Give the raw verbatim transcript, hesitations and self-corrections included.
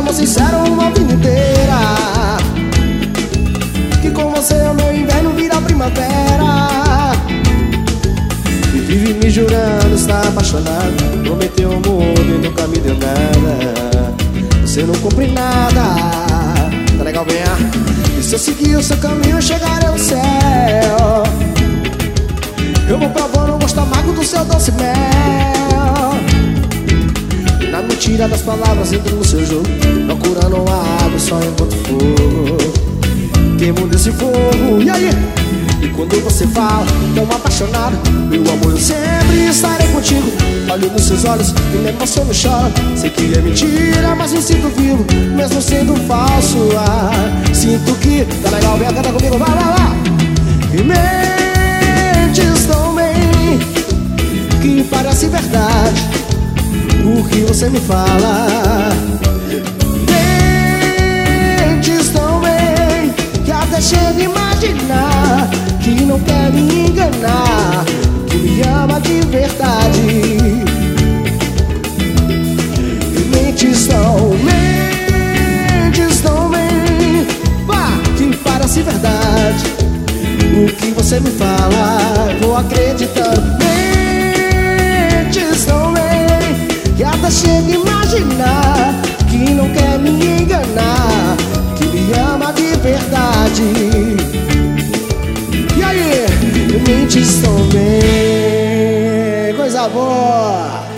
amor sincero uma vida inteira, que com você o meu inverno vira primavera. E vive me jurando estar apaixonado, prometeu o mundo e nunca me deu nada. Você não cumpre nada, tá legal, venha. E se eu seguir o seu caminho, eu chegarei ao céu. Eu vou provando o gosto amargo do seu doce mel. E na mentira das palavras entro no seu jogo, procurando a água só enquanto fogo. Queimo desse fogo, e aí? E quando você fala tão apaixonado, meu amor, eu sempre estarei contigo. Olho nos seus olhos e me emociono e choro. Sei que é mentira, mas me sinto vivo, mesmo sendo falso. Ah, sinto que tá legal, vem, canta comigo, vai, vai, vai. E mentes tão bem que parece verdade o que você me fala. Mentes tão bem que até chega a imaginar que não quer me enganar, que me ama de verdade. E mentes tão, mentes tão bem, pá, que parece verdade o que você me fala, vou acreditando. Mentes tão bem que até chega a imaginar que não quer me enganar, que me ama de verdade. E aí, mentes tão bem, coisa boa.